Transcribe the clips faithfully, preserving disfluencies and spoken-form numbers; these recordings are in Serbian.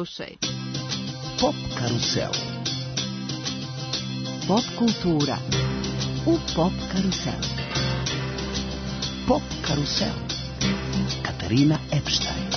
Slušaj. Pop karusel. Pop kultura u Pop karuselu. Pop karusel. Katarina Epstein.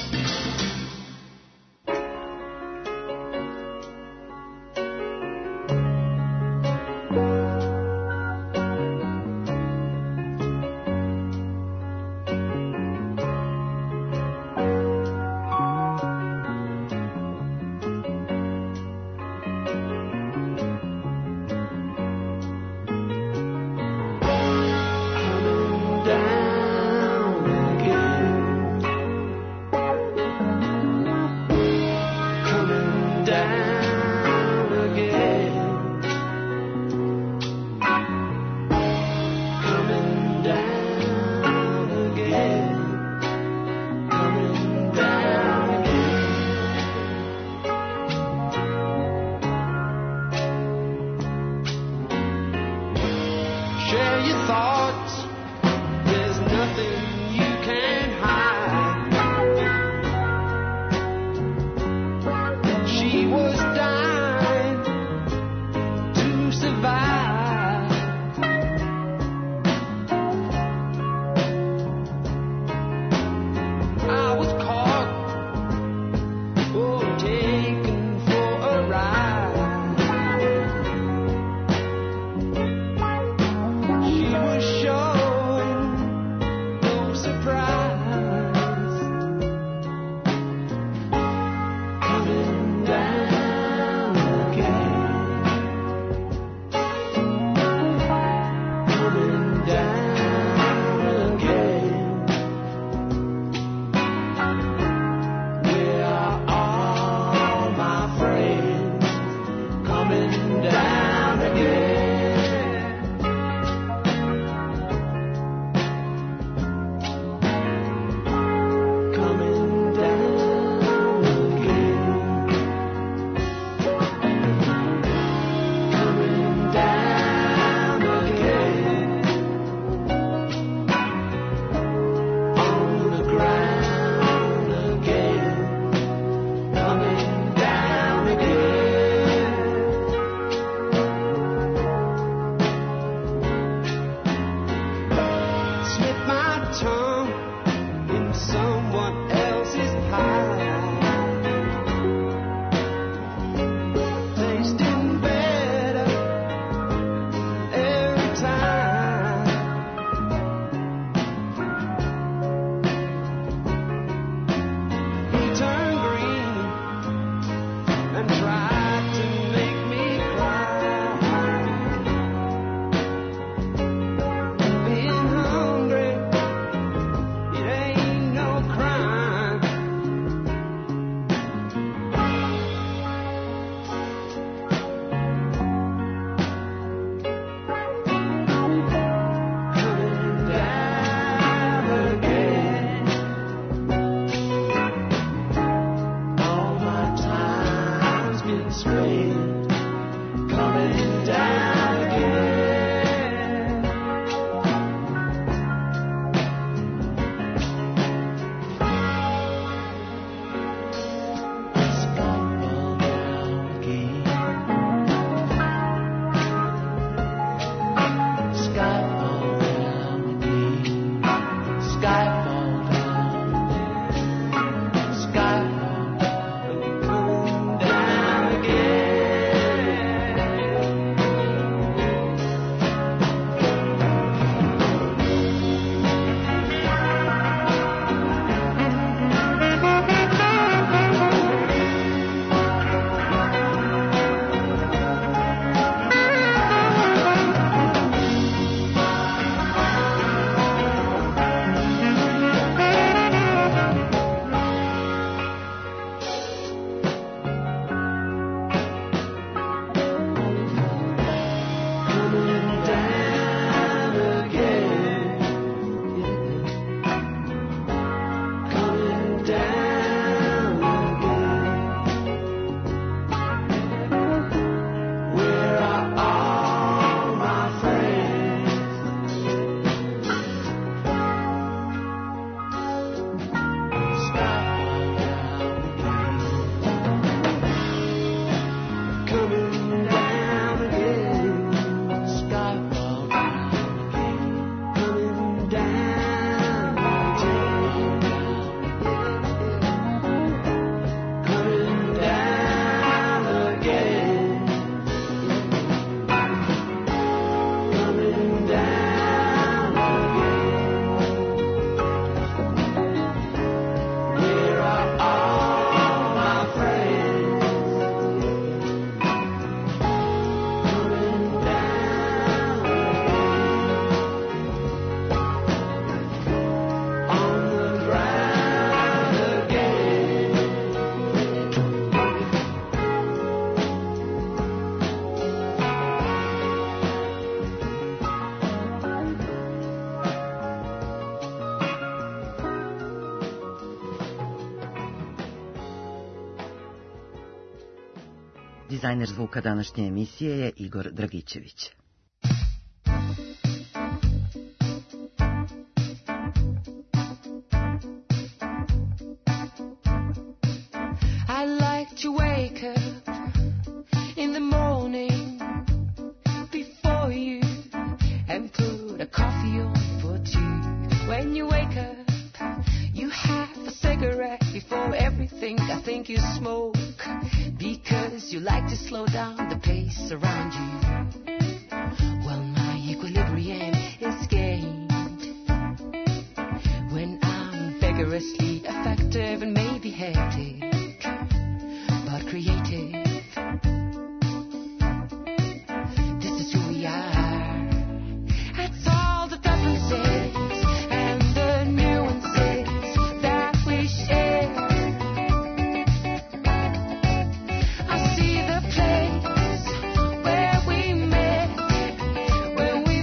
Crime. dizajner zvuka današnje emisije je Igor Dragićević. I like to wake up in the morning before you and put a coffee on for two. When you wake up, you have a cigarette before everything. I think you smoke because you like to slow down the pace around you. Well, my equilibrium is gained when I'm vigorously effective and maybe hectic, but creative. This is who we are. That's all the differences and the nuances that we share. I see the place where we met, where we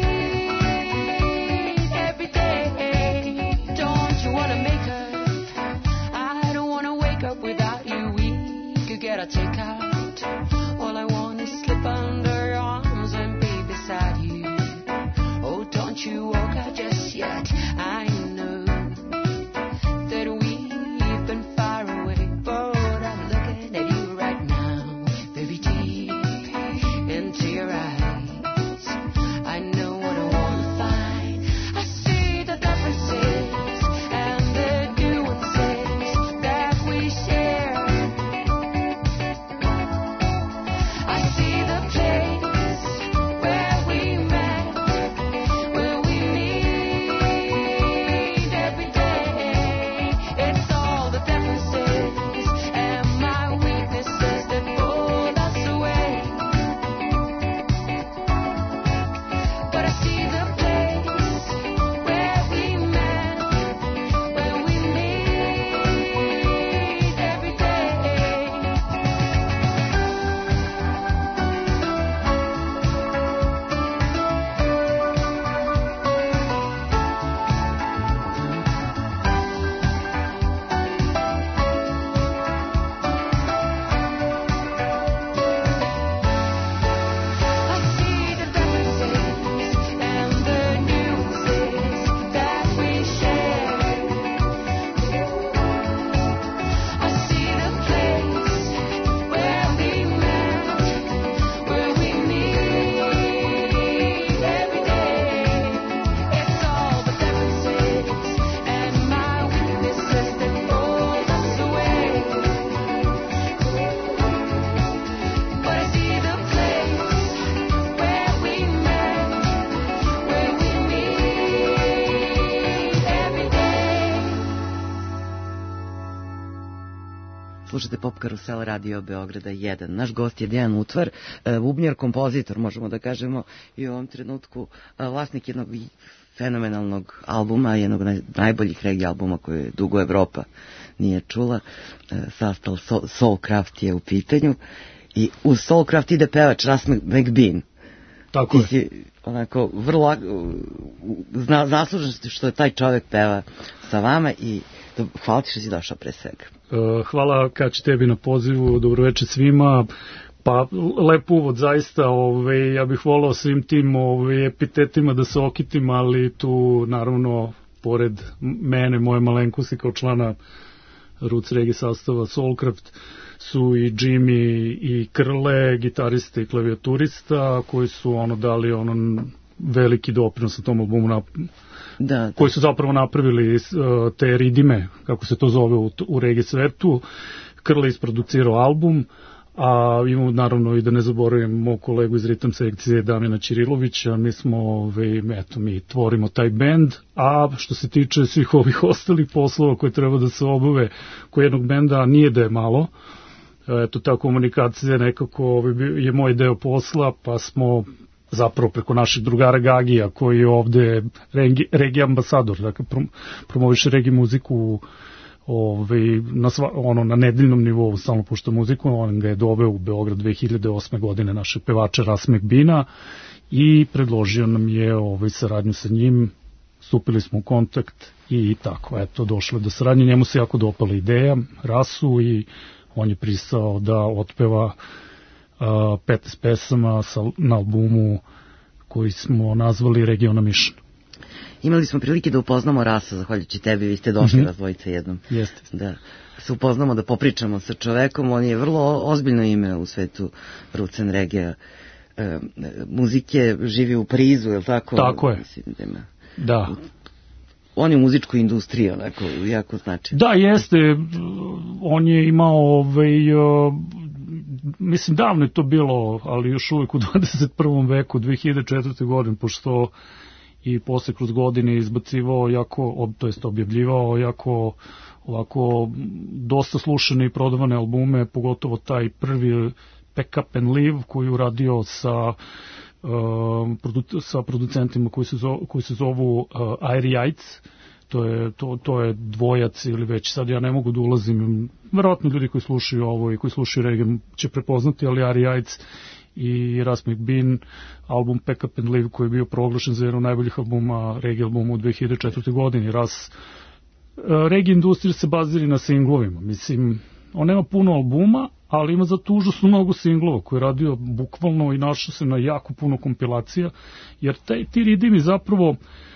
meet every day. Don't you wanna make up? I don't wanna wake up without you. We could get a takeout. All I want is slip under your arms and be beside you. Oh, don't you walk out just yet. I know that we've been far away, but I'm looking at you right now, very deep into your eyes. I know what I want to find. I see the differences and the nuances that we share. I see the place where we met, where we meet every day. It's all the differences and my weaknesses that pull us away. But I see the place where we met, where we meet every day. I see the differences and the nuances that we share. I see the place where we met, where we meet every day. It's all the differences and my weaknesses that pull us away. But I see the place where we met, where we meet every day. Slušate Pop Karusel Radio Beograda jedan. Naš gost je Dejan Utvar, e, bubnjar, kompozitor, možemo da kažemo, i u ovom trenutku e, vlasnik jednog fenomenalnog albuma, jednog naj, najboljih reggae albuma koje dugo Evropa nije čula. E, sastav Soul, Soulcraft je u pitanju i uz Soulcraft ide pevač Russ McBean. Tako Ti je. si onako vrlo zna, zaslužen što je taj čovjek peva sa vama i do, hvala ti što si došao pre svega. Uh, Hvala Kači tebi na pozivu, dobroveče svima. Pa lep uvod zaista, ovaj, ja bih volao svim tim ovaj, epitetima da se okitim, ali tu naravno pored mene, moje malenkosti kao člana Roots reggae sastava Soulcraft su i Jimmy i Krle, gitarista i klavijaturista koji su ono dali ono veliki doprinos na tom albumu na, Da, da. koji su zapravo napravili uh, te ridime, kako se to zove u, u reggae svetu. Krle isproducirao album, a imamo naravno i da ne zaboravim mog kolegu iz ritam sekcije Damjana Ćirilovića. Mi smo, ove, eto, mi tvorimo taj bend, a što se tiče svih ovih ostalih poslova koje treba da se obave kod jednog benda, nije da je malo. Eto, ta komunikacija nekako je moj deo posla, pa smo zapravo preko našeg drugara Gagija, koji je ovde regi, reggae ambasador, dakle prom, promoviše reggae muziku ovaj, na, sva, ono, na nedeljnom nivou, stalno pušta muziku. On ga je doveo u Beograd dve hiljade osme godine, našeg pevača Russ McBeana, i predložio nam je ovaj, saradnju sa njim. Stupili smo u kontakt i tako, eto, došlo do saradnje. Njemu se jako dopala ideja, Rasu, i on je pristao da otpeva petnaest pesama sa, na albumu koji smo nazvali Region Mission. Imali smo prilike da upoznamo Rasa, zahvaljujući tebi, vi ste došli mm-hmm. razdvojica jednom. Jeste. Da se upoznamo, da popričamo sa čovekom, on je vrlo ozbiljno ime u svetu Roots regija e, muzike, živi u Parizu, je li tako? Tako je. Mislim, da, ima, da. On je u muzičkoj industriji, onako, jako znači. Da, jeste, on je imao, ovaj, uh, mislim, davno je to bilo, ali još uvijek u dvadeset prvom veku, dve hiljade četvrte. godine, pošto i posle kroz godine izbacivao jako, ob, to jest objavljivao jako ovako dosta slušane i prodavane albume, pogotovo taj prvi Pack Up and Leave koji je uradio sa uh, produ, sa producentima koji se zovu, koji se zovu uh, Airy Yates. To je, to, to je dvojac ili već sad ja ne mogu da ulazim, verovatno ljudi koji slušaju ovo i koji slušaju reggae će prepoznati, ali Airy Yates i Ras McBean, album Pack Up and Leave koji je bio proglašen za jedan od najboljih albuma, reggae albuma u dve hiljade četvrte. godini. Ras, reggae industrija se bazira na singlovima, mislim, on nema puno albuma, ali ima zato užasno mnogo singlova koji je radio bukvalno i našao se na jako puno kompilacija, jer taj, ti ridimi zapravo,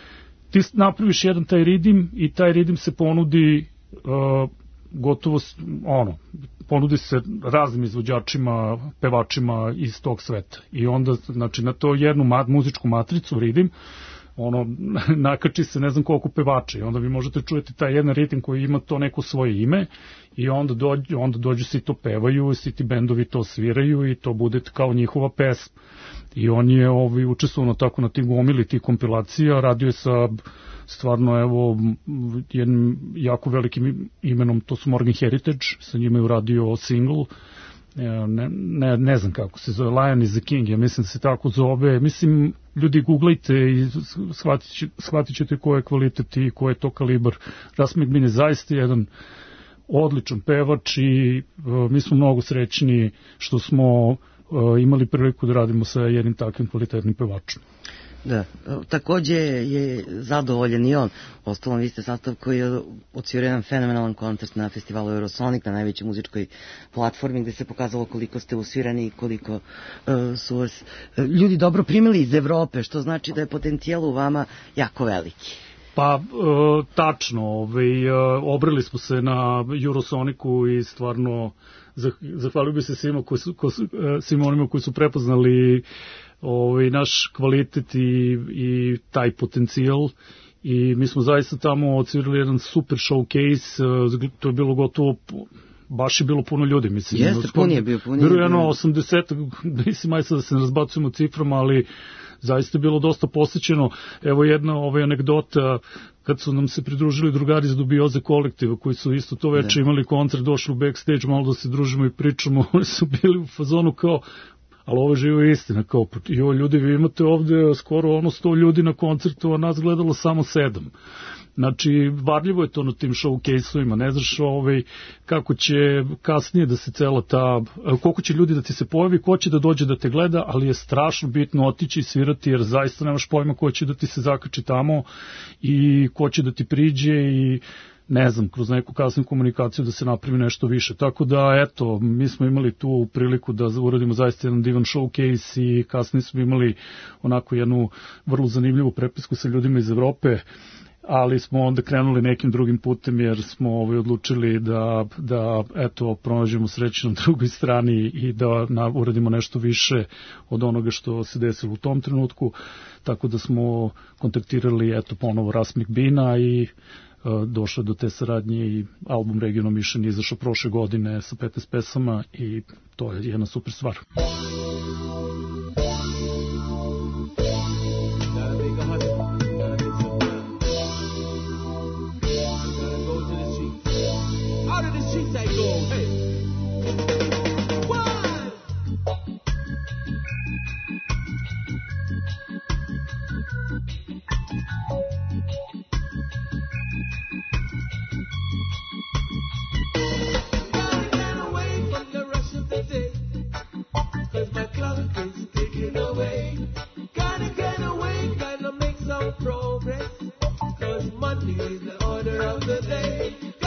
ti napraviš jedan taj ridim i taj ridim se ponudi uh, gotovo, ono, ponudi se raznim izvođačima, pevačima iz tog sveta. I onda, znači, na to jednu mat, muzičku matricu, ridim, ono, nakači se ne znam koliko pevača i onda vi možete čujeti taj jedan ritim koji ima to neko svoje ime i onda dođu, onda dođu svi to pevaju, svi ti bendovi to sviraju i to bude kao njihova pesma. I on je ovaj, učestvovano tako na tim gomili tih kompilacija, radio je sa stvarno evo jednim jako velikim imenom, to su Morgan Heritage, sa njima je uradio single, ne, ne, ne znam kako se zove, Lion is the King, ja mislim da se tako zove, mislim, ljudi googlajte i shvatit, će, shvatit ćete ko je kvalitet i ko je to kalibar. Ras McBean je zaista jedan odličan pevač i uh, mi smo mnogo srećni što smo uh, imali priliku da radimo sa jednim takvim kvalitetnim pevačom. Da, takođe je zadovoljen i on. Ostalom, vi ste sastav koji je odsvirio jedan fenomenalan koncert na festivalu Eurosonic, na najvećoj muzičkoj platformi, gde se pokazalo koliko ste usvirani i koliko uh, su vas uh, ljudi dobro primili iz Evrope, što znači da je potencijal u vama jako veliki. Pa, e, tačno, ovaj, obrali smo se na Eurosoniku i stvarno zahvalio bi se svima, koji su, ko su, svima onima koji su prepoznali ovaj, naš kvalitet i, i taj potencijal i mi smo zaista tamo odsvirali jedan super showcase, to je bilo gotovo, baš je bilo puno ljudi, mislim. Jeste, pun je bio, pun je. Bilo je jedno osamdeset, mislim, aj sad da se ne razbacujemo ciframa, ali zaista je bilo dosta posjećeno. Evo jedna ovaj anegdota, kad su nam se pridružili drugari iz Dubioze kolektiva, koji su isto to večer imali koncert, došli u backstage, malo da se družimo i pričamo, oni su bili u fazonu kao, ali ovo je živa istina, kao, jo, ljudi, vi imate ovde skoro ono sto ljudi na koncertu, a nas gledalo samo sedam. Znači, varljivo je to na tim showcase-ovima, ne znaš ovaj, kako će kasnije da se cela ta, koliko će ljudi da ti se pojavi, ko će da dođe da te gleda, ali je strašno bitno otići i svirati, jer zaista nemaš pojma ko će da ti se zakači tamo i ko će da ti priđe i ne znam, kroz neku kasnu komunikaciju da se napravi nešto više. Tako da, eto, mi smo imali tu priliku da uradimo zaista jedan divan showcase i kasnije smo imali onako jednu vrlo zanimljivu prepisku sa ljudima iz Evrope, ali smo onda krenuli nekim drugim putem jer smo ovaj, odlučili da, da eto, pronađemo sreću na drugoj strani i da na, uradimo nešto više od onoga što se desilo u tom trenutku, tako da smo kontaktirali eto, ponovo Ras McBeana i uh, došlo do te saradnje i album Region Mission izašao prošle godine sa petnaest pesama i to je jedna super stvar.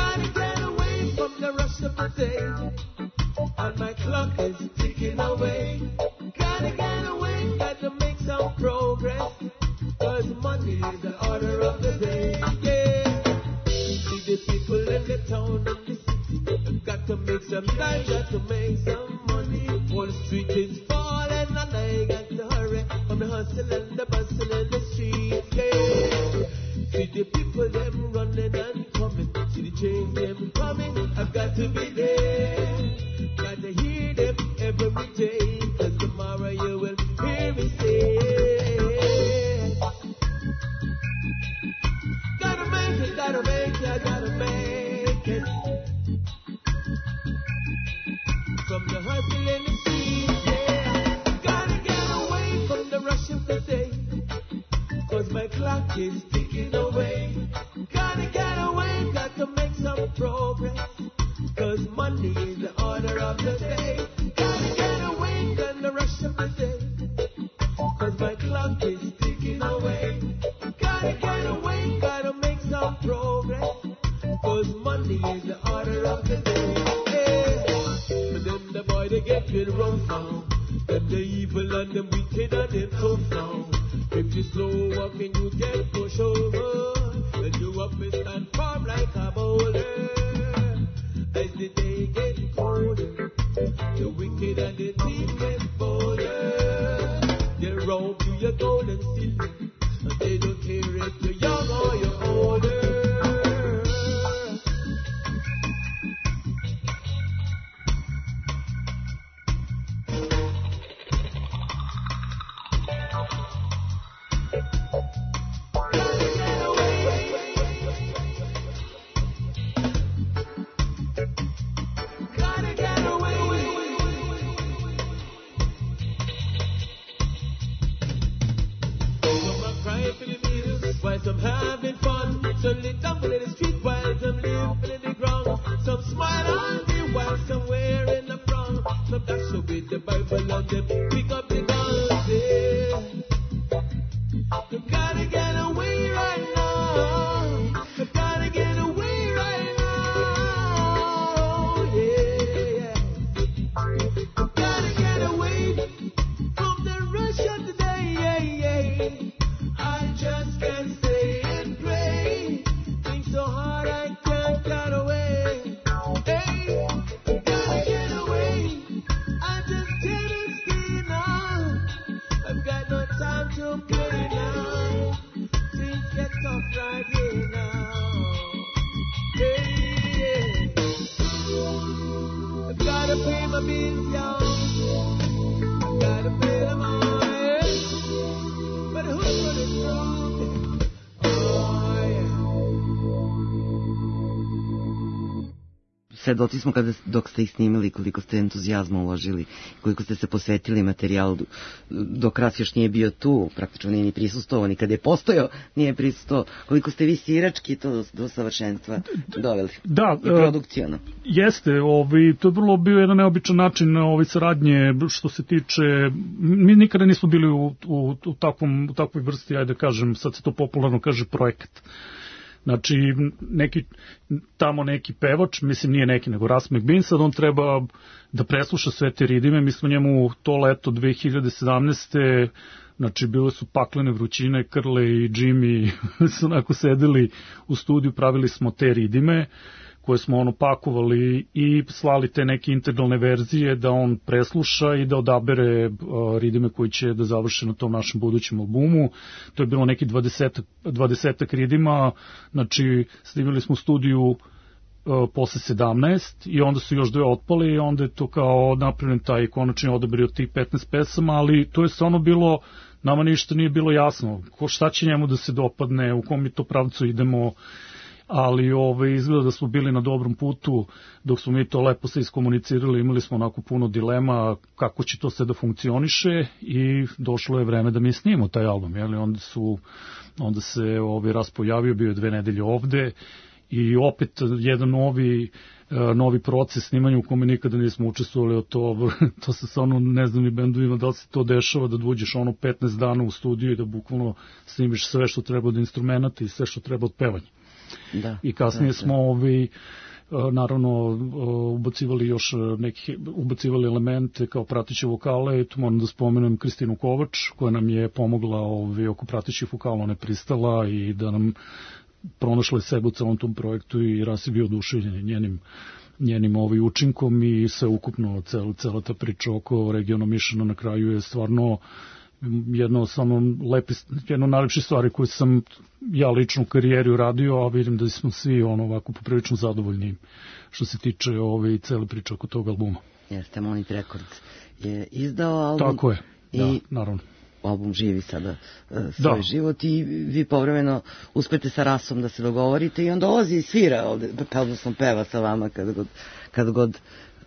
And my clock is ticking away. town and the city. Got to make some time, got to make some money. Wall Street is falling and I got to hurry. From the hustle and the bustle in the street, yeah. See the people them running and coming. See the train them coming. I've got to be there. Got to hear them every day. Cause tomorrow you will hear me say. Gotta make it, gotta make it, gotta make it. From the hustle in the street, yeah. Gotta get away from the rush of the day. Cause my clock is ticking away. Gotta get away, got to make some progress. Cause money is the order of the day. Gotta get away from the rush of the day. Cause my clock is ticking away. Gotta get away, gotta make some progress. Cause money is the order of the day. Hey. But then the boy they get real rough now. Them the evil and the wicked and them tough now. If you slow walking you get pushed over. And you up and stand firm like a boulder. As the day gets colder, the wicked and the thief get bolder. They rob you your gold and silver, and they don't care if you're young or you're older. While some having fun, some lit up in the street while some live in the ground. Some smile on the while some wearing the frown. Some dash up with the Bible and them pick up the guns, yeah. You gotta get away right now. You gotta get away right now, yeah. You gotta get away from the rush of the day, yeah, yeah. I just can't stay and pray. Think so hard I can't get away. Hey, gotta get away. I just can't stay now. I've got no time to play now. Things get tough right here now. Hey, yeah. I've gotta pay my bills, y'all. I've gotta pay them all. Yeah. But who's gonna drop it? Oh, yeah. Svedoci smo kada, dok ste ih snimili, koliko ste entuzijazma uložili, koliko ste se posvetili materijalu, dok Ras još nije bio tu, praktično nije ni prisustovao, ni kada je postojao, nije prisustovao, koliko ste vi svirački to do, do savršenstva doveli. Da, i produkcijano. Jeste, ovaj, to je vrlo bio jedan neobičan način ovaj, saradnje što se tiče, mi nikada nismo bili u, u, u, takvom, u takvoj vrsti, ajde kažem, sad se to popularno kaže projekat. Znači, neki, tamo neki pevač, mislim nije neki, nego Ras McBean, sad on treba da presluša sve te ridime, mi smo njemu to leto dve hiljade sedamnaeste. Znači, bile su paklene vrućine, Krle i Jimmy su onako sedeli u studiju, pravili smo te ridime, koje smo ono pakovali i slali te neke integralne verzije da on presluša i da odabere uh, ridime koji će da završe na tom našem budućem albumu. To je bilo neki dvadesetak ridima, znači snimili smo studiju uh, posle sedamnaest i onda su još dve otpali i onda je to kao napravljen taj konačni odabir od tih petnaest pesama, ali to je stvarno bilo, nama ništa nije bilo jasno, ko šta će njemu da se dopadne, u kom mi to pravcu idemo, ali ove, izgleda da smo bili na dobrom putu, dok smo mi to lepo se iskomunicirali, imali smo onako puno dilema kako će to sve da funkcioniše i došlo je vreme da mi snimimo taj album, jeli? Onda, su, onda se ove, Ras pojavio, bio je dve nedelje ovde i opet jedan novi, novi proces snimanja u kome nikada nismo učestvovali od to, to se sa ono, ne znam ni bendovima da li se to dešava, da uđeš ono petnaest dana u studiju i da bukvalno snimiš sve što treba od instrumenta i sve što treba od pevanja. Da, i kasnije da, smo da. Ovi, naravno ubacivali još neki, ubacivali elemente kao prateće vokale, tu moram da spomenem Kristinu Kovač koja nam je pomogla ovi, oko pratećih vokala, ona je pristala i da nam pronašla je sebe u celom tom projektu i Ras je bio oduševljen njenim njenim ovaj učinkom i sve ukupno cel, cela ta priča oko regiona Mišana na kraju je stvarno jedno samo lepi, jedno najlepše stvari koje sam ja lično u karijeri uradio, a vidim da smo svi ono ovako poprilično zadovoljni što se tiče ove i cele priče oko tog albuma. Jeste, Monit Records je izdao album. Tako je, i da, naravno. Album živi sada uh, svoj da. život i vi povremeno uspete sa Rasom da se dogovorite i on dolazi i svira ovde, pa odnosno peva sa vama kada god, kada god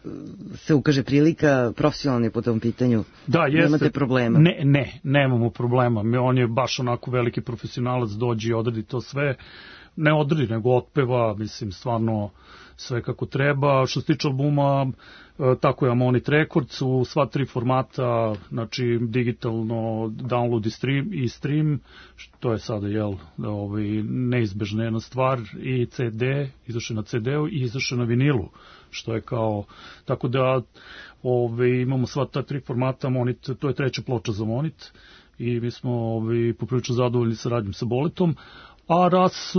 se ukaže prilika, profesionalno je po tom pitanju. Da, jeste. Nemate problema? Ne, ne, nemamo problema. On je baš onako veliki profesionalac, dođe i odradi to sve. Ne odradi, nego otpeva, mislim, stvarno sve kako treba. Što se tiče albuma, tako je Monit Records u sva tri formata, znači digitalno download i stream, i stream što je sada jel, ovaj, neizbežna jedna stvar, i C D, izašao na C D-u i izašao na vinilu, što je kao, tako da ovaj, imamo sva ta tri formata. Monit, to je treća ploča za Monit i mi smo ovaj, poprilično zadovoljni saradnjom sa Boletom. A Ras,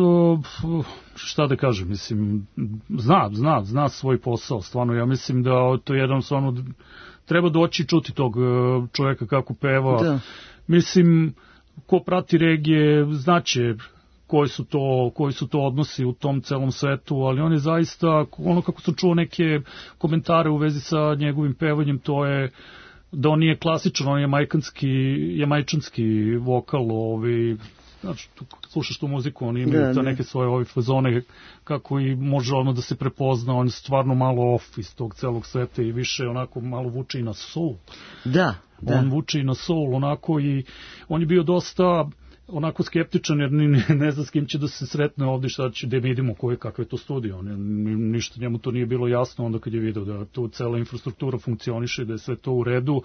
šta da kažem, mislim, zna, zna, zna svoj posao, stvarno, ja mislim da to je jedan, stvarno, treba doći čuti tog čovjeka kako peva, da. Mislim, ko prati regije, znaće koji su to, koji su to odnosi u tom celom svetu, ali on je zaista, ono kako sam čuo neke komentare u vezi sa njegovim pevanjem, to je da on nije klasičan, on je majkanski, je majčanski vokal, ovi, znači, tu, slušaš tu muziku, oni imaju da, to neke svoje ove fazone kako i može ono da se prepozna, on je stvarno malo off iz tog celog sveta i više onako malo vuče i na soul. Da, da. On vuče i na soul onako i on je bio dosta onako skeptičan jer ne, ne zna s kim će da se sretne ovdje, šta će, da mi idemo, koje, kakve je to studio. On je, ništa njemu to nije bilo jasno onda kad je video da tu cela infrastruktura funkcioniše, da je sve to u redu.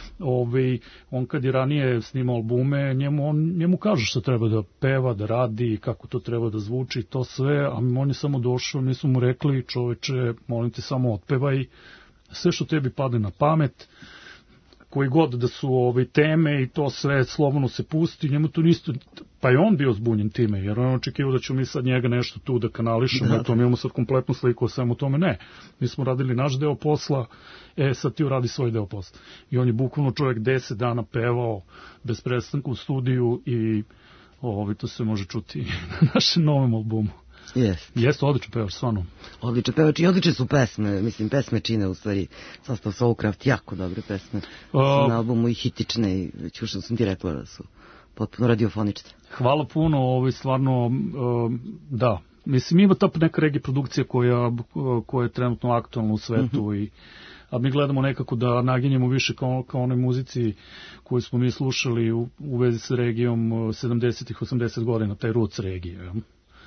Ove, on kad je ranije snimao albume, njemu, on, njemu kaže što treba da peva, da radi, kako to treba da zvuči, to sve, a on je samo došao, mi smo mu rekli, čoveče, molim te, samo otpevaj, sve što tebi padne na pamet, koji god da su ove teme i to sve slobodno se pusti, njemu to nisto, pa je on bio zbunjen time, jer on očekivao da ćemo mi sad njega nešto tu da kanališemo, da. To mi imamo sad kompletnu sliku o svemu tome, ne, mi smo radili naš deo posla, e sad ti uradi svoj deo posla. I on je bukvalno čovjek deset dana pevao bez prestanka u studiju i ovo, to se može čuti na našem novom albumu. Jeste. Jeste, odličan pevač, stvarno. Odličan pevač i odlične su pesme, mislim, pesme čine u stvari sastav Soulcraft, jako dobre pesme. Uh, na albumu i hitične, i već što sam ti rekla da su potpuno radiofonične. Hvala puno, ovaj, stvarno, uh, da. Mislim, ima ta neka regija produkcija koja, koja je trenutno aktualna u svetu, uh-huh. i a mi gledamo nekako da naginjemo više kao, kao onoj muzici koju smo mi slušali u, u vezi sa regijom sedamdesetih, osamdesetih godina, taj roots regije, ja?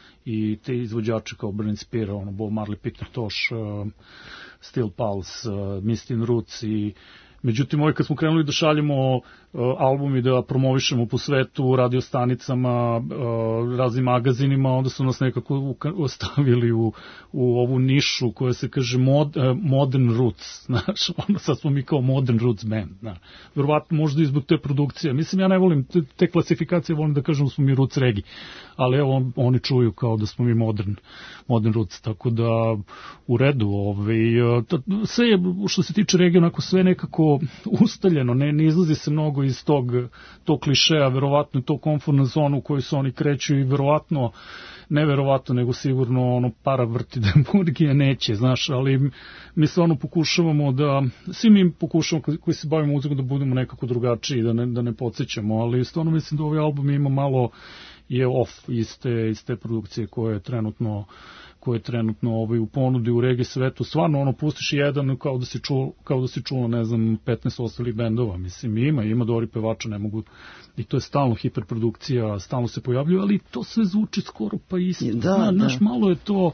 I te izvođače kao Burning Spear, ono, Bob Marley, Peter Tosh, uh, Steel Pulse, uh, Mistin Roots i međutim, ovaj kad smo krenuli da šaljemo uh, album i da promovišemo po svetu, radio stanicama, uh, raznim magazinima, onda su nas nekako ostavili u, u ovu nišu koja se kaže mod, uh, Modern Roots, znaš, ono, sad smo mi kao Modern Roots band, znaš. Verovatno možda i zbog te produkcije, mislim, ja ne volim te, te klasifikacije, volim da kažem da smo mi Roots Regi, ali evo, on, oni čuju kao da smo mi Modern, modern Roots, tako da u redu, ovaj, uh, sve je, što se tiče regije, onako sve nekako ustaljeno, ne, ne izlazi se mnogo iz tog, tog klišeja, verovatno to komfortna zona u kojoj se oni kreću i verovatno, ne verovatno, nego sigurno ono para vrti da burgije neće, znaš, ali mi stvarno pokušavamo da, svi mi pokušavamo koji se bavimo muzikom da budemo nekako drugačiji, da ne, da ne podsjećamo, ali stvarno mislim da ovaj album ima malo je off iz te, iz te produkcije koje je trenutno koje je trenutno ovaj, u ponudi u regiji svetu, stvarno ono pustiš jedan kao da si čuo, kao da si čuo, ne znam, petnaest ostalih bendova, mislim, ima, ima dobri pevača, ne mogu, i to je stalno hiperprodukcija, stalno se pojavljuje, ali to sve zvuči skoro pa isto, da, Zna, da. naš malo je to,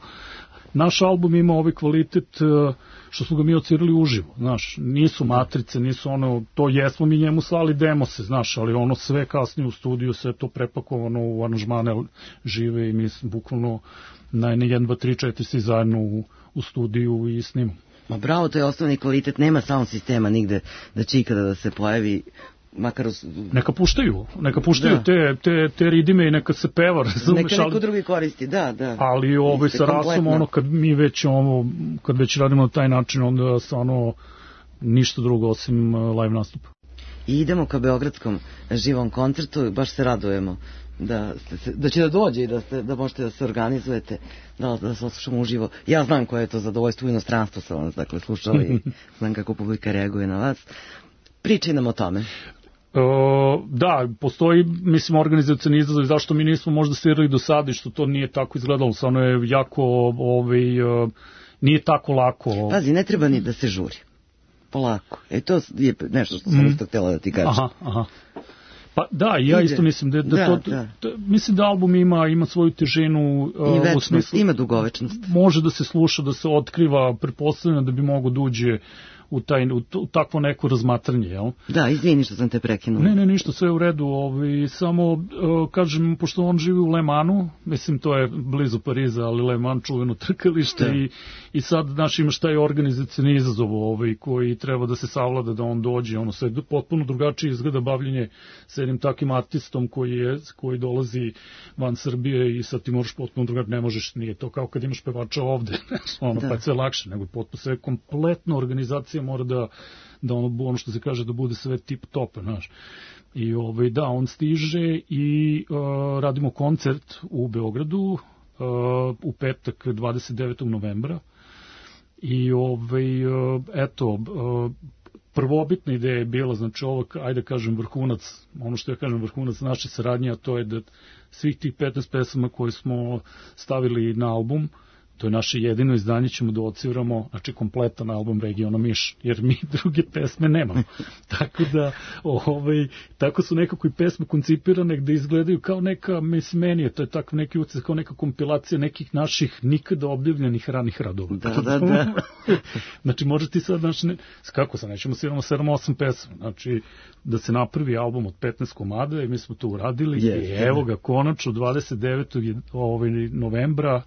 naš album ima ovaj kvalitet što smo ga mi ocirali uživo, znaš, nisu matrice, nisu ono, to jesmo mi njemu slali demose, znaš, ali ono sve kasnije u studiju, sve to prepakovano u aranžmane žive i mi bukvalno na jedan, dva, tri, četiri svi zajedno u, u studiju i snimamo. Ma bravo, to je osnovni kvalitet, nema sound sistema nigde da će ikada da se pojavi makar uz... Neka puštaju, neka puštaju Da. te, te, te ridime i neka se peva, razumeš, Neka neko ali, drugi koristi, da, da. ali ovaj, Jeste sa rasom, kompletno. ono, kad mi već, ono, kad već radimo na taj način, onda stvarno ništa drugo osim uh, live nastupa. I idemo ka beogradskom živom koncertu i baš se radujemo da, ste se, da će da dođe i da, ste, da možete da se organizujete, da, da se oslušamo uživo. Ja znam koje je to zadovoljstvo, u inostranstvu sam vas dakle slušala i znam kako publika reaguje na vas. Pričaj nam o tome. Uh, da, postoji, mislim, organizacioni izazov zašto mi nismo možda svirali do sada i što to nije tako izgledalo, stvarno je jako, ovaj, uh, nije tako lako. Pazi, ne treba ni da se žuri. Polako. E to je nešto što sam mm. isto htjela da ti kažem. Aha, aha. Pa da, ja Ide. isto mislim da, da, Da, to, da. da, mislim da album ima, ima svoju težinu. uh, I u večnost, smislu, ima dugovečnost. može da se sluša, da se otkriva, pretpostavljeno da bi mogo da uđe u, taj, u, u takvo neko razmatranje, jel? Da, izvini što sam te prekinula. Ne, ne, ništa, sve je u redu, ovaj, samo, uh, kažem, pošto on živi u Le Manu, mislim, to je blizu Pariza, ali Le Man čuveno trkalište Da. i, i sad, znaš, imaš taj organizacioni izazov ovaj, koji treba da se savlada, da on dođe, ono sve potpuno drugačije izgleda bavljenje s jednim takvim artistom koji, je, koji dolazi van Srbije i sad ti moraš potpuno drugačije, ne možeš, nije to kao kad imaš pevača ovde, ono, Da. pa je sve lakše, nego potpuno sve kompletno organizacija mora da, da ono, ono što se kaže da bude sve tip top, znaš. I ovaj, da, on stiže i uh, radimo koncert u Beogradu uh, u petak dvadeset devetog novembra i ovaj, uh, eto, uh, prvobitna ideja je bila, znači ovo, ajde kažem vrhunac, ono što ja kažem vrhunac naše saradnje, a to je da svih tih petnaest pesama koje smo stavili na album, to je naše jedino izdanje, ćemo da odsviramo, znači kompletan album Regiona Miš, jer mi druge pesme nemamo. Tako da, ovaj, tako su nekako i pesme koncipirane gde izgledaju kao neka, mislim, meni je to je tako neki utjecaj, kao neka kompilacija nekih naših nikada objavljenih ranih radova. Da, da, da. Znači, može ti sad, znači, ne, kako sad, nećemo sviramo sedam osam pesama, znači, da se napravi album od petnaest komada i mi smo to uradili Yes. i evo ga, konačno, dvadeset devetog ovaj, novembra,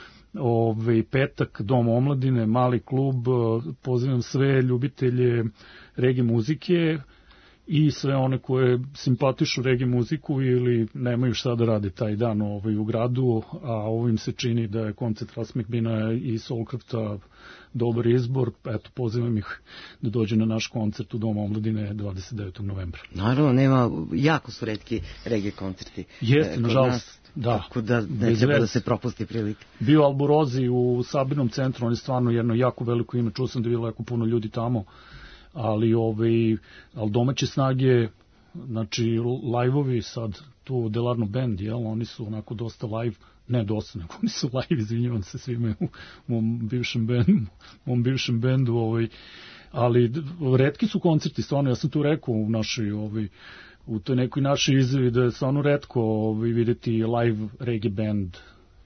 Ove, petak, Dom omladine, mali klub, pozivam sve ljubitelje reggae muzike i sve one koje simpatišu reggae muziku ili nemaju šta da rade taj dan ovaj, u gradu, a ovim se čini da je koncert Ras McBeana i Soulcrafta dobar izbor, eto pozivam ih da dođu na naš koncert u Domu omladine dvadeset devetog novembra. Naravno, nema, jako su retki reggae koncerti. Jeste, e, kod nažalost, nas, da. Tako da ne Bez treba veze. da se propusti prilike. Bio Alborozi u Sabinom centru, on je stvarno jedno jako veliko ime, čuo sam da je bilo jako puno ljudi tamo, ali, ovaj, ali domaće snage, znači live-ovi sad, tu Delarno Band, jel, oni su onako dosta live, ne dosta, nego oni su live, izvinjavam se svima u mom bivšem bendu, mom bivšem bendu, ovaj, ali retki su koncerti, stvarno, ja sam tu rekao u našoj, ovaj, u toj nekoj našoj izjavi da je stvarno retko ovaj, videti live reggae band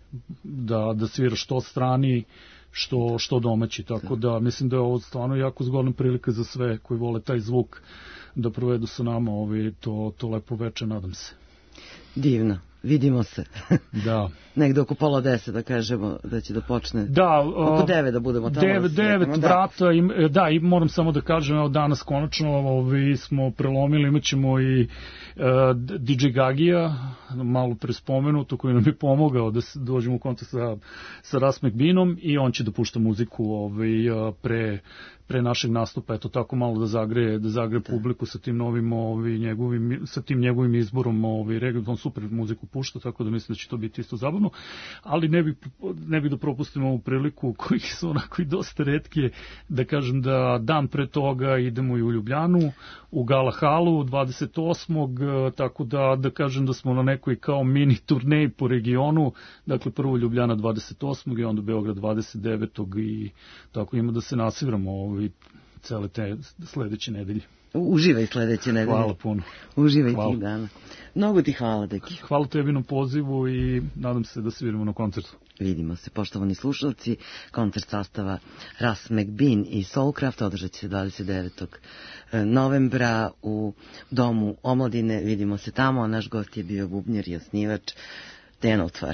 da, da svira što strani, što, što domaći, tako da mislim da je ovo stvarno jako zgodna prilika za sve koji vole taj zvuk da provedu sa nama ovaj, to, to lepo veče, nadam se. Divno, vidimo se. Da. Negde oko pola deset, da kažemo, da će da počne. Da, oko devet da budemo tamo. Devet, devet da. vrata, i, da, i moram samo da kažem, evo danas konačno ovi smo prelomili, imat ćemo i uh, D J Gagija, malo prespomenuto, koji nam je pomogao da dođemo u kontakt sa, sa Ras McBeanom i on će da pušta muziku ovi, uh, pre pre našeg nastupa, eto tako malo da zagreje, da zagreje publiku sa tim novim, ovi, njegovim, sa tim njegovim izborom, ovi, reggae, on super muziku pušta, tako da mislim da će to biti isto zabavno, ali ne bih, ne bih da propustimo ovu priliku koji su onako i dosta retke, da kažem da dan pre toga idemo i u Ljubljanu, u Gala halu dvadeset osmog tako da, da kažem da smo na nekoj kao mini turneji po regionu, dakle prvo Ljubljana dvadeset osmog i onda Beograd dvadeset devetog i tako ima da se nasviramo ovaj, cele te sledeće nedelje. Uživaj sledeće nedelje. Hvala puno. Uživaj Hvala. tih dana. Mnogo ti hvala, Deki. Hvala tebi na pozivu i nadam se da se vidimo na koncertu. Vidimo se, poštovani slušalci. Koncert sastava Ras McBean i Soulcraft održat će se dvadeset devetog novembra u Domu omladine. Vidimo se tamo, a naš gost je bio bubnjar i osnivač Dejan Utvar.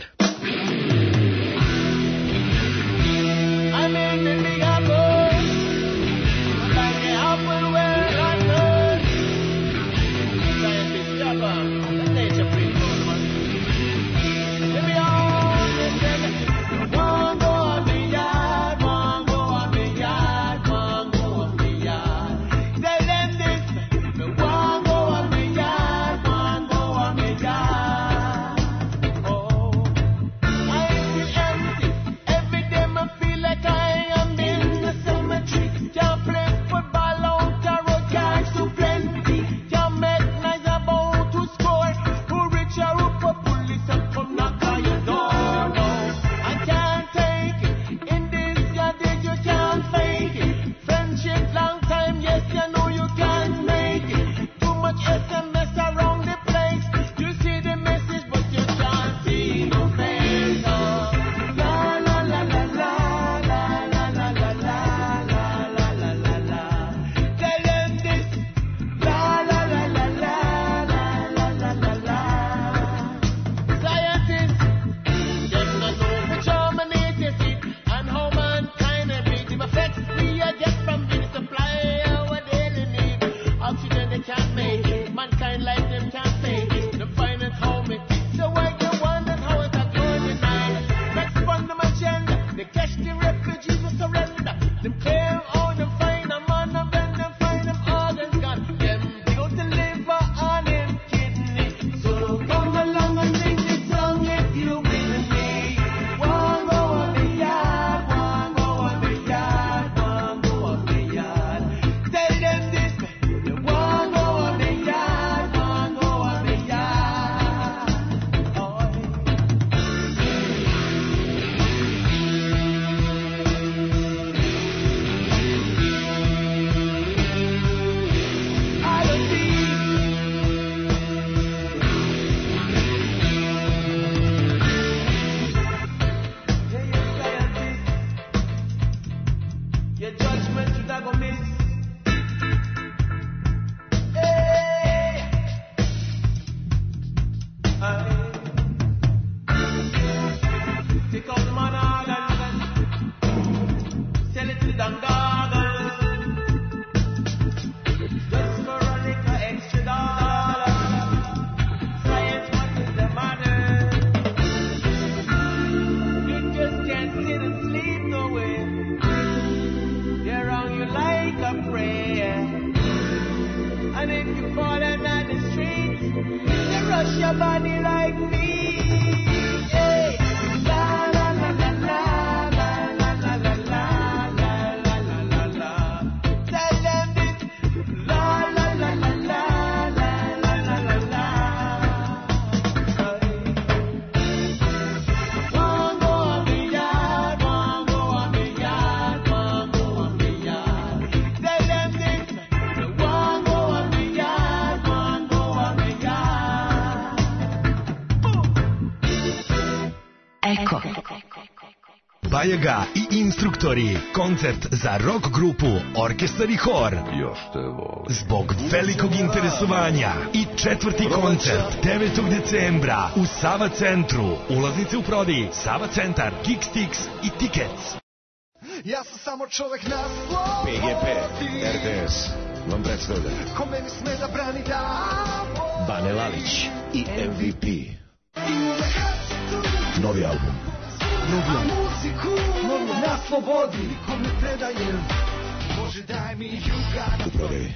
sit and sleep nowhere. You're on you like a prayer. And if you fall down on the street, they rush your body like me. Hey. La la la la la la la la la la la la la la. Tell them this. La la la la la la la la la la. One go on the yard, one go on the yard, one go on the yard. Tell them this. One go on the yard, one go on the yard. Eko. Bajaga i instruktori. Koncert za rock grupu, orkestar i hor. Još te volim. Zbog velikog interesovanja i četvrti koncert devetog decembra u Sava centru. Ulaznice u prodaji Sava centar, Geekstix i Tickets. Ja sam samo čovek na slobodi. P G P, R T S vam predstavlja Ko meni sme da brani da Bane Lalić i M V P. Novi album. Novi muziku, novi na slobodi. Ko me predaje, Bože daj mi juga. U prodaji.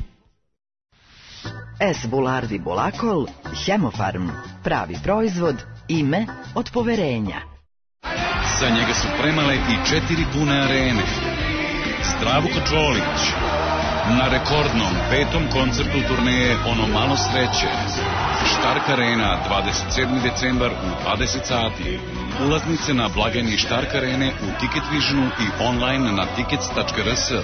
S. Bulardi Bolakol, Hemofarm, pravi proizvod, ime od poverenja. Sa njega su premale i četiri pune arene. Zdravko Čolić na rekordnom petom koncertu turneje Ono malo sreće. Štark Arena, dvadeset sedmi decembar u dvadeset sati. Ulaznice na blagajni Štark Arene u Ticket Visionu i online na tickets tačka r s.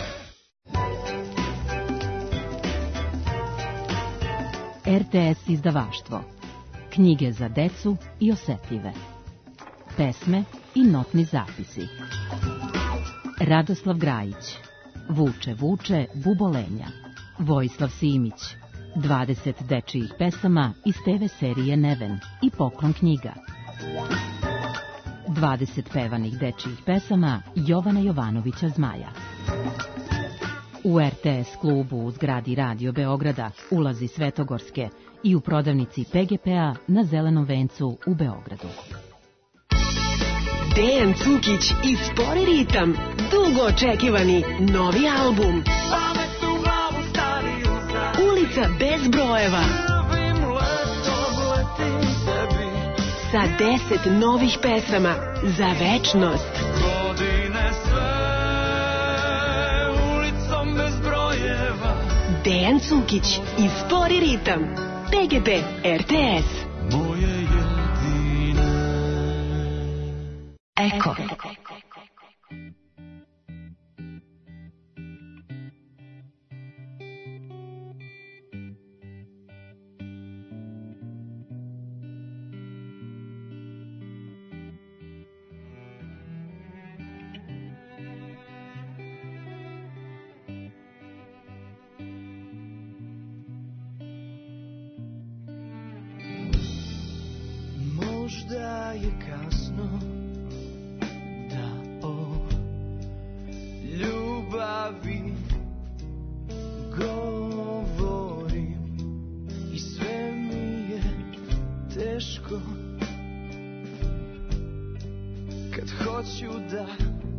R T S izdavaštvo. Knjige za decu i osetljive. Pesme i notni zapisi. Radoslav Grajić. Vuče, vuče, bubolenja. Vojislav Simić. dvadeset dečijih pesama iz te ve serije Neven i Poklon knjiga. dvadeset pevanih dečijih pesama Jovana Jovanovića Zmaja. U R T S klubu u zgradi Radio Beograda, ulazi Svetogorske i u prodavnici P G P-a na Zelenom vencu u Beogradu. Dejan Cukić i Spori ritam, dugo očekivani novi album. Ulica bez brojeva. Sa deset novih pesama za večnost. Dejan Cukić i Spori ritam. P G P R T S. Eko. Možda je kasno da o ljubavi govorim i sve mi je teško kad hoću da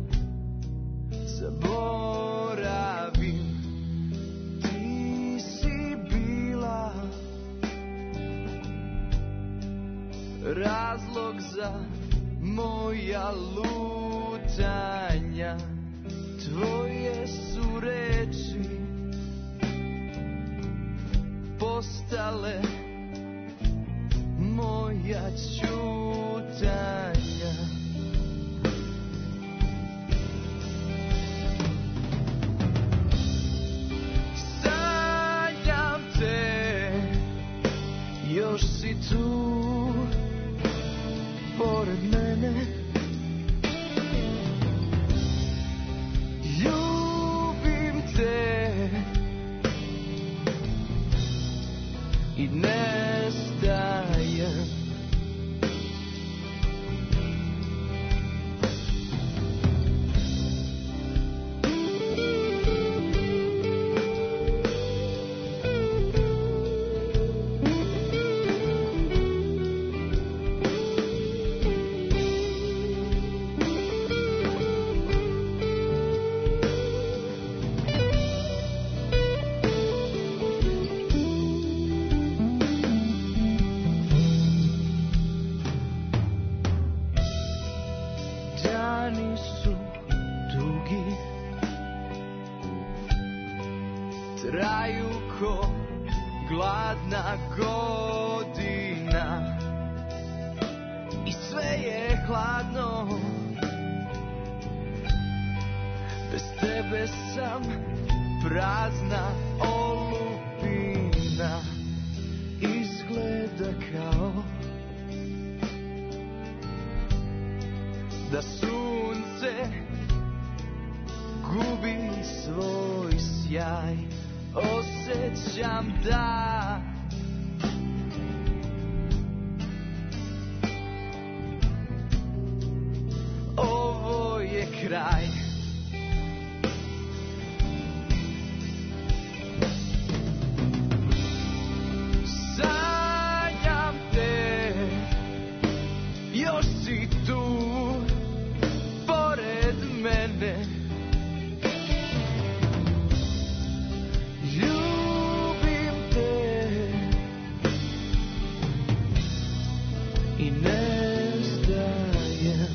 zaboravim. Ti si bila razlog za moja lutanja, tvoje su reči postale moja ćutanja. Sanjam te, još si tu pored mene. Ljubim te i nestajem. dani su dugi, traju ko gladna godina i sve je hladno. Bez tebe sam prazna olupina, izgleda kao da sunce gubi svoj sjaj. Osjećam da ovo je kraj. Sanjam te, još si tu pored mene. Ljubim te i nestajem.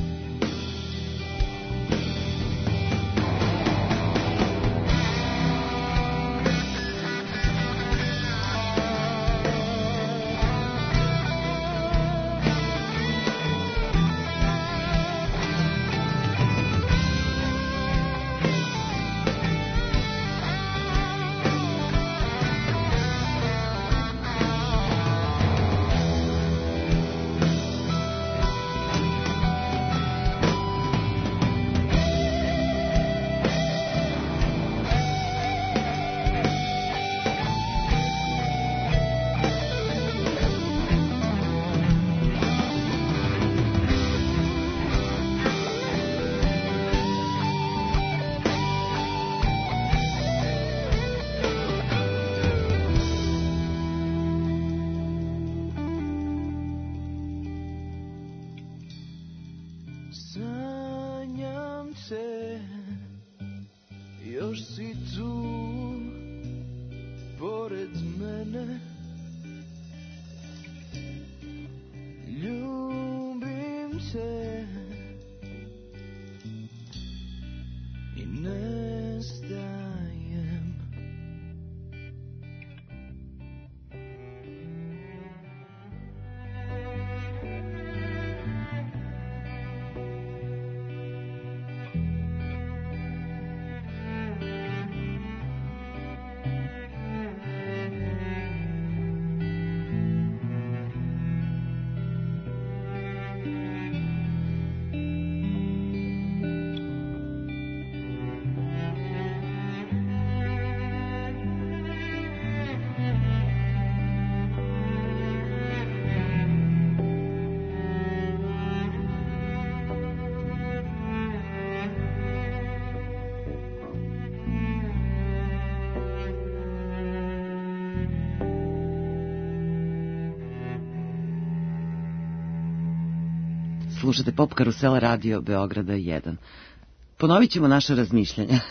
Sanjam te, još si tu pored mene. Ljubim te i nestajem. Slušate Pop Karusela Radio Beograda jedan. Ponovit ćemo naše razmišljanja.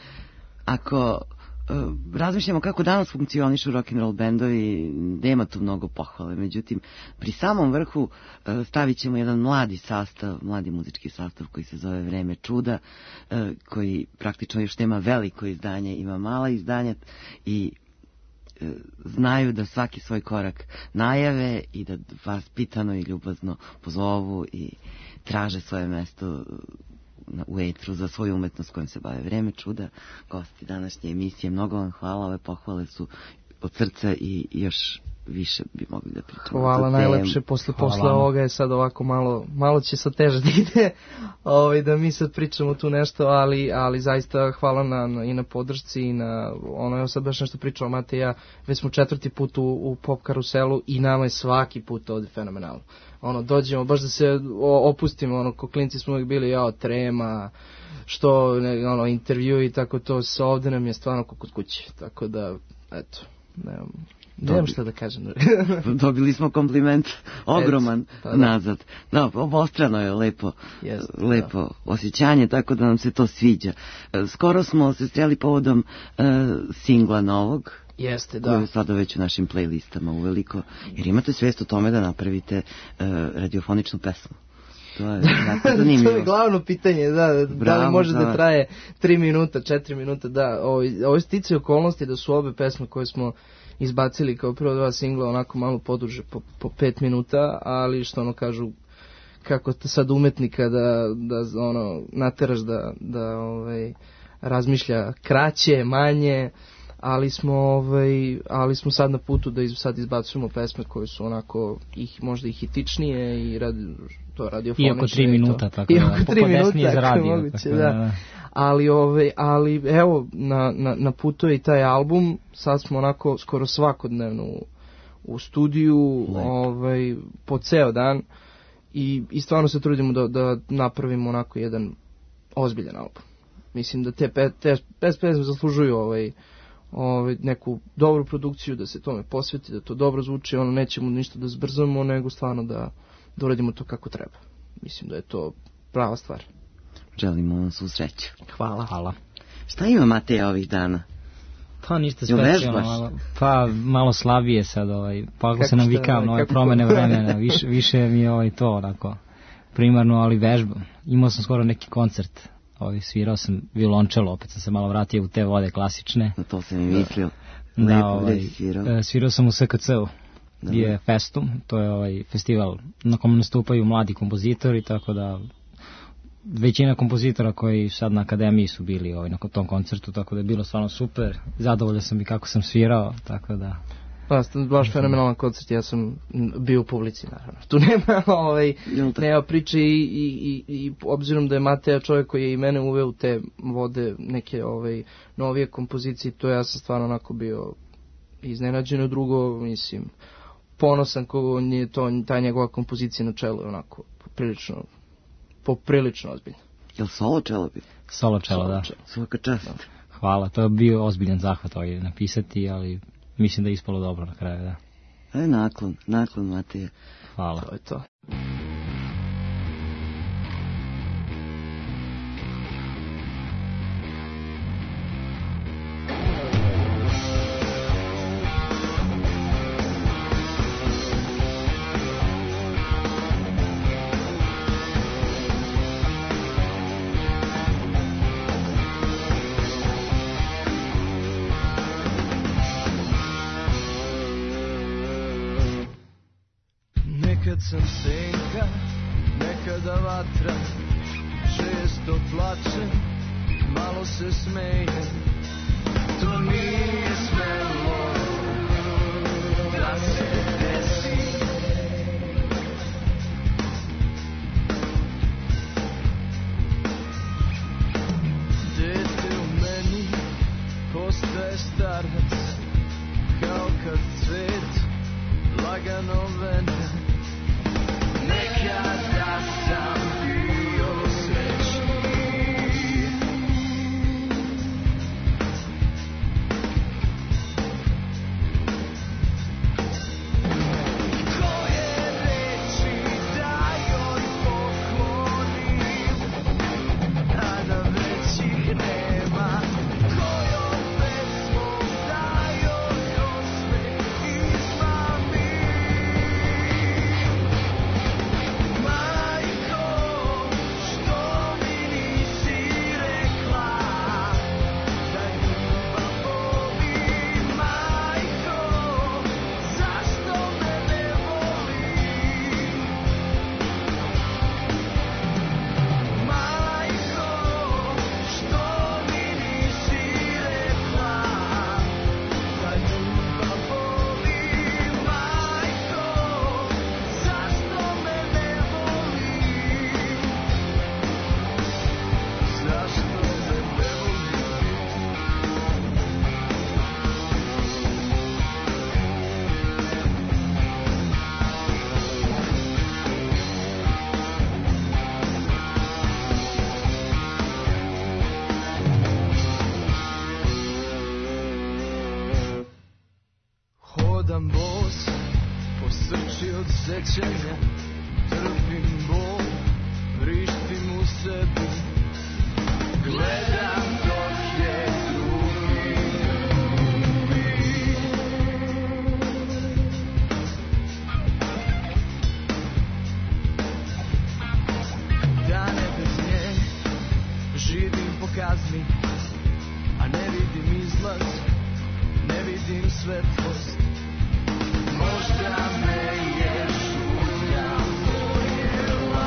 Ako uh, razmišljamo kako danas funkcionišu rock'n'roll bendovi, nema tu mnogo pohvale. Međutim, pri samom vrhu uh, stavit ćemo jedan mladi sastav, mladi muzički sastav koji se zove Vreme čuda, uh, koji praktično još nema veliko izdanje, ima mala izdanja i znaju da svaki svoj korak najave i da vas pitano i ljubazno pozovu i traže svoje mesto u etru za svoju umetnost kojom se bave. Vreme čuda, gosti današnje emisije, mnogo vam hvala, ove pohvale su od srca i još više bi mogli da pričamo. Hvala, najlepše posle, posle ovoga je sad ovako malo, malo će sad teže da ide ovaj, da mi sad pričamo tu nešto, ali, ali zaista hvala na, na, i na podršci i na ono, evo sad baš nešto pričao Mate i ja, već smo četvrti put u, u Pop Karuselu i nama je svaki put ovde fenomenalno. Ono, dođemo, baš da se opustimo, ono, ko klinci smo uvijek bili, jao, trema, što, ne, ono, intervju i tako to, s ovde nam je stvarno kod kuće, tako da, eto, nemam... Nemam šta da kažem. Dobili smo kompliment ogroman Et, da. nazad. Da, obostrano je lepo, yes, lepo da. osjećanje, tako da nam se to sviđa. Skoro smo se sreli povodom uh, singla novog. Jeste, da. Koji je sada već u našim playlistama uveliko. Jer imate svijest o tome da napravite uh, radiofoničnu pesmu. To je jako zanimljivo. To je glavno pitanje, da, Bravo, da li može da traje tri minuta, četiri minuta, da. Ovo, ovo je sticaj okolnosti da su obe pesme koje smo izbacili kao prvo dva singla onako malo poduže, po, po pet minuta, ali što ono kažu, kako te sad umetnika da, da ono, nateraš da, da ovaj, razmišlja kraće, manje, ali smo, ovaj, ali smo sad na putu da iz, sad izbacujemo pesme koje su onako ih, možda i hitičnije i radi, to radiofonične. Iako tri minuta, tako da. Iako tri minuta, tako moguće, da. da. Ali, ovaj, ali evo, na, na, na putu je i taj album, sad smo onako skoro svakodnevno u, u studiju, ovaj, po ceo dan i, i stvarno se trudimo da, da napravimo onako jedan ozbiljan album. Mislim da te, pe, te pesme zaslužuju ovaj, ovaj, neku dobru produkciju, da se tome posveti, da to dobro zvuči, ono nećemo ništa da zbrzamo, nego stvarno da, da uradimo to kako treba. Mislim da je to prava stvar. Želimo vam svu sreću. Hvala. Hvala. Šta ima Mateja ovih dana? Pa ništa specijalno, malo, pa malo slabije sad, ovaj, pa ako se navikam na ove promene vremena, više, više mi je ovaj to onako primarno, ali vežba. Imao sam skoro neki koncert, ovaj, svirao sam violončelo, opet sam se malo vratio u te vode klasične. Na to sam i mislio. Da, da ovaj, svirao. svirao sam u S K C-u, gdje je Festum, to je ovaj festival na kom nastupaju mladi kompozitori, tako da većina kompozitora koji sad na akademiji su bili ovaj, na tom koncertu, tako da je bilo stvarno super, zadovoljan sam i kako sam svirao, tako da... Pa, baš fenomenalan koncert, ja sam bio u publici, naravno. Tu nema, ovaj, nema priče i, i, i, i obzirom da je Mateja čovjek koji je i mene uveo u te vode neke ovaj, novije kompozicije, to ja sam stvarno onako bio iznenađen, drugo, mislim, ponosan ko je to, ta njegova kompozicija na čelu, onako, prilično... poprilično ozbiljno. Jel solo čelo bi? Solo čelo, da. Svaka čast. Da. Hvala, to je bio ozbiljan zahvat ovaj napisati, ali mislim da je ispalo dobro na kraju, da. E, naklon, naklon Mateja. Hvala. To je to. Nekad sam senka, nekada vatra, često plačem, malo se smejem. To nije smelo da se desi. Dete u meni postaje starac, kao kad cvet lagano vene. Nekada sam bio srećniji. Koje reči da joj poklonim, a da već ih nema. Kojom pesmom da joj osmeh izmamim. Hodam bos po srči od sećanja, trpim bol, vrištim u sebi, gledam dok je drugi ljubi. kazni, a ne vidim izlaz, ne vidim svetlost. Možda me je šutnja pojela.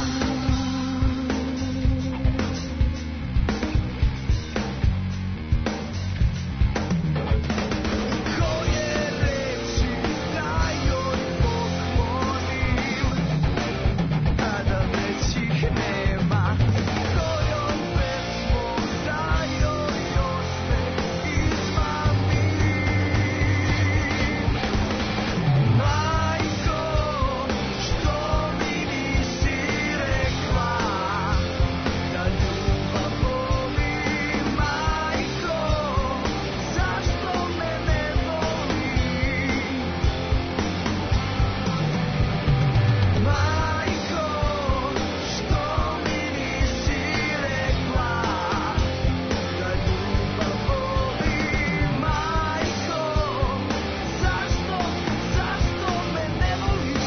Koje reči da joj poklonim, a da već ih nema. Kojom pesmom da joj osmeh izmamim. Majko, što mi nisi rekla da ljubav voli? Majko, zašto me ne voli? Majko, što mi nisi rekla da ljubav voli? Majko, zašto, zašto me ne voli?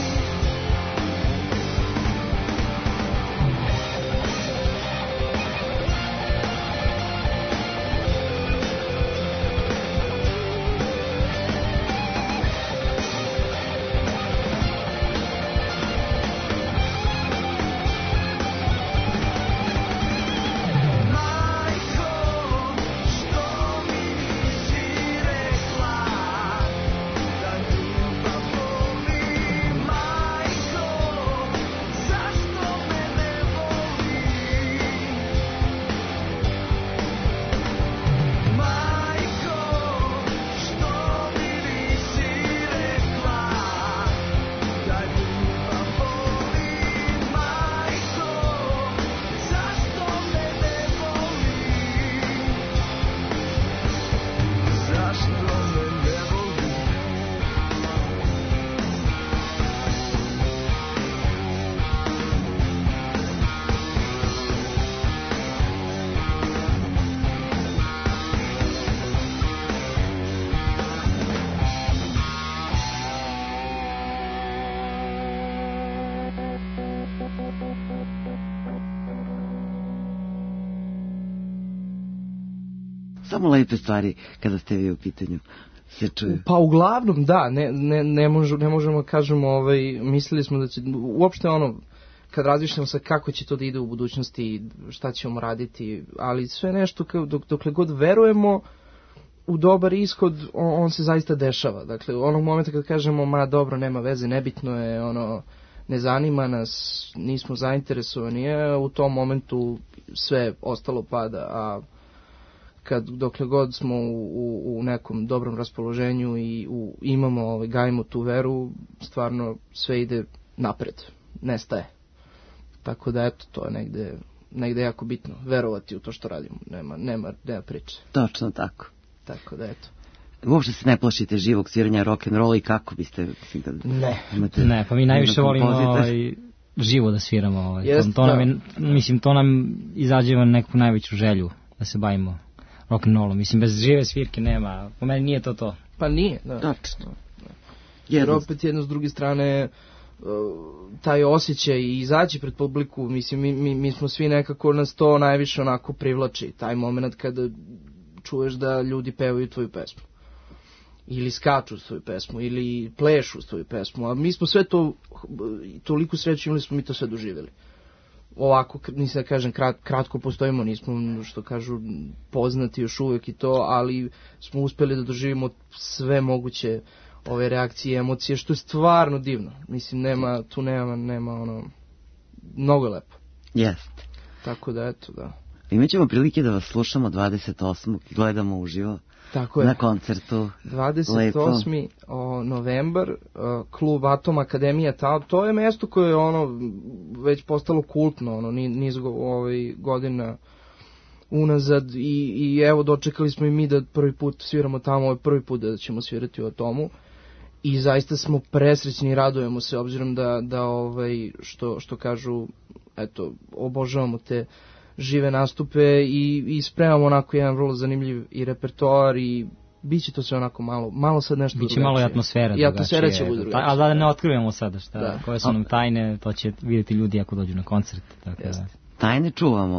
Majko, što mi nisi rekla da ljubav voli? Majko, zašto me ne voli? Majko, što mi nisi rekla da ljubav voli? Majko, zašto me ne voli? Zašto me ne voli? Samo lepe stvari kada ste vi u pitanju se čuju. Pa uglavnom da, ne, ne, ne, možu, ne možemo kažemo, ovaj, mislili smo da će, uopšte ono, kad razmišljamo sa kako će to da ide u budućnosti, šta ćemo raditi, ali sve nešto, kao, dok, dokle god verujemo u dobar ishod, on, on se zaista dešava. Dakle, u onog momenta kad kažemo, ma dobro, nema veze, nebitno je, ono, ne zanima nas, nismo zainteresovani, je, u tom momentu sve ostalo pada, a kad dokle god smo u, u, u nekom dobrom raspoloženju i u, imamo, ovaj, gajimo tu veru, stvarno sve ide napred, nestaje. Tako da eto, to je negde, negde jako bitno, verovati u to što radimo, nema, nema, nema priče. Točno tako. Tako da eto. Uopšte se ne plašite živog sviranja rock'n'rolla i kako biste... Kad ne. Imate, ne, pa mi najviše volimo ovaj, živo da sviramo. Ovaj. Jest, to, to nam je, mislim, to nam izađeva neku najveću želju da se bavimo rock'n'rollom. Mislim, bez žive svirke nema. Po meni nije to to. Pa nije, da. Tačno. Jer opet jedno s druge strane taj osjećaj i izaći pred publiku, mislim, mi, mi, mi smo svi nekako, nas to najviše onako privlači. Taj moment kada čuješ da ljudi pevaju tvoju pesmu. Ili skaču svoju pesmu, ili plešu svoju pesmu. A mi smo sve to, toliko sreću imali smo mi to sve doživjeli. Ovako, nisam da kažem, krat, kratko postojimo, nismo, što kažu, poznati još uvijek i to, ali smo uspjeli da doživimo sve moguće ove reakcije i emocije, što je stvarno divno. Mislim, nema, tu nema, nema ono, mnogo je lepo. Jeste. Tako da, eto, da. Imaćemo prilike da vas slušamo dvadeset osmog i gledamo uživo. Tako je. Na koncertu. dvadeset osmi O, novembar, o, klub Atom Akademija, ta, to je mesto koje je ono već postalo kultno, ono niz ovaj godina unazad i, i evo dočekali smo i mi da prvi put sviramo tamo, ovaj prvi put da ćemo svirati u Atomu i zaista smo presrećni i radujemo se obzirom da, da ovaj, što, što kažu, eto, obožavamo te žive nastupe i, i spremamo onako jedan vrlo zanimljiv i repertoar i biće to sve onako malo, malo sad nešto drugačije. Biće malo i atmosfera. I atmosfera će biti drugačije. Ali da ne otkrivamo sada šta, da. Koje su nam tajne, to će vidjeti ljudi ako dođu na koncert. Tako da. Tajne čuvamo.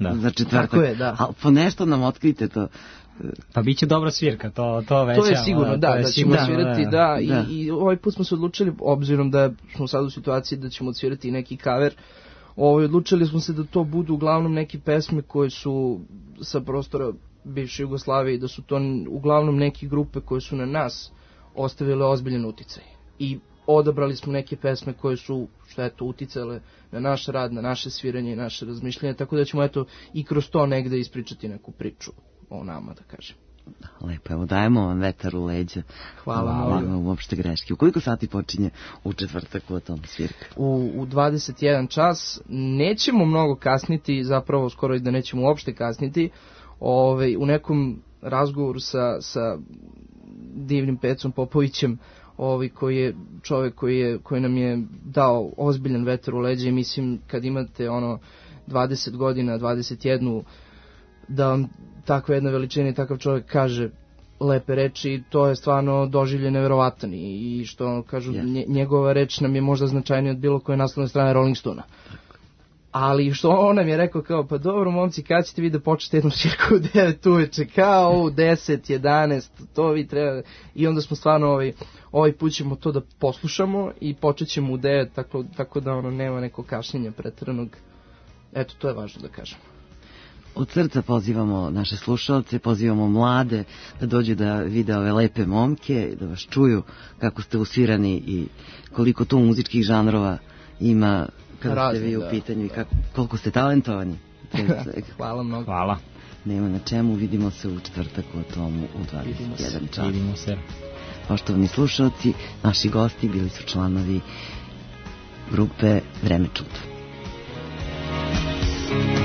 da. za četvrtak. Tako je, da. A po nešto nam otkrite to. Pa bit će dobra svirka, to, to već. To je sigurno, da, da ćemo svirati, da, da, da. I, i ovaj put smo se odlučili, obzirom da smo sad u situaciji da ćemo odsvirati neki kaver, ovaj, odlučili smo se da to budu uglavnom neke pesme koje su sa prostora bivše Jugoslavije i da su to uglavnom neke grupe koje su na nas ostavile ozbiljan uticaj. I odabrali smo neke pesme koje su, što eto, uticale na naš rad, na naše sviranje i naše razmišljanje, tako da ćemo eto i kroz to negde ispričati neku priču o nama, da kažem. Lepo, evo dajemo vam vetar u leđa. Hvala, Hvala. Nema uopšte greške. U koliko sati počinje u četvrtak u tom svirka? U, u dvadeset jedan čas. Nećemo mnogo kasniti, zapravo skoro i da nećemo uopšte kasniti. Ove, u nekom razgovoru sa, sa divnim Pecom Popovićem, ovi, koji je čovjek koji, je, koji nam je dao ozbiljan vetar u leđa i mislim kad imate ono dvadeset godina, dvadeset jedan, da vam takva jedna veličina i takav čovjek kaže lepe reči, to je stvarno doživlje neverovatan i, i što kažu, yes. njegova reč nam je možda značajnija od bilo koje naslovne strane Rolling Stona. Ali što on nam je rekao kao, pa dobro momci, kad ćete vi da počnete jednu svirku u devet uveče, kao u deset, jedanaest, to vi treba, i onda smo stvarno ovaj, ovaj put ćemo to da poslušamo i počet ćemo u devet, tako, tako da ono nema neko kašnjenja preteranog, eto to je važno da kažemo. Od srca pozivamo naše slušalce, pozivamo mlade da dođu da vide ove lepe momke, da vas čuju kako ste usvirani i koliko tu muzičkih žanrova ima kada Razne, ste vi u pitanju i kako, koliko ste talentovani. Hvala mnogo. Hvala. Nema na čemu, vidimo se u četvrtak u tomu u dvadeset jedan čas. Vidimo se. Poštovani slušalci, naši gosti bili su članovi grupe Vreme čuda.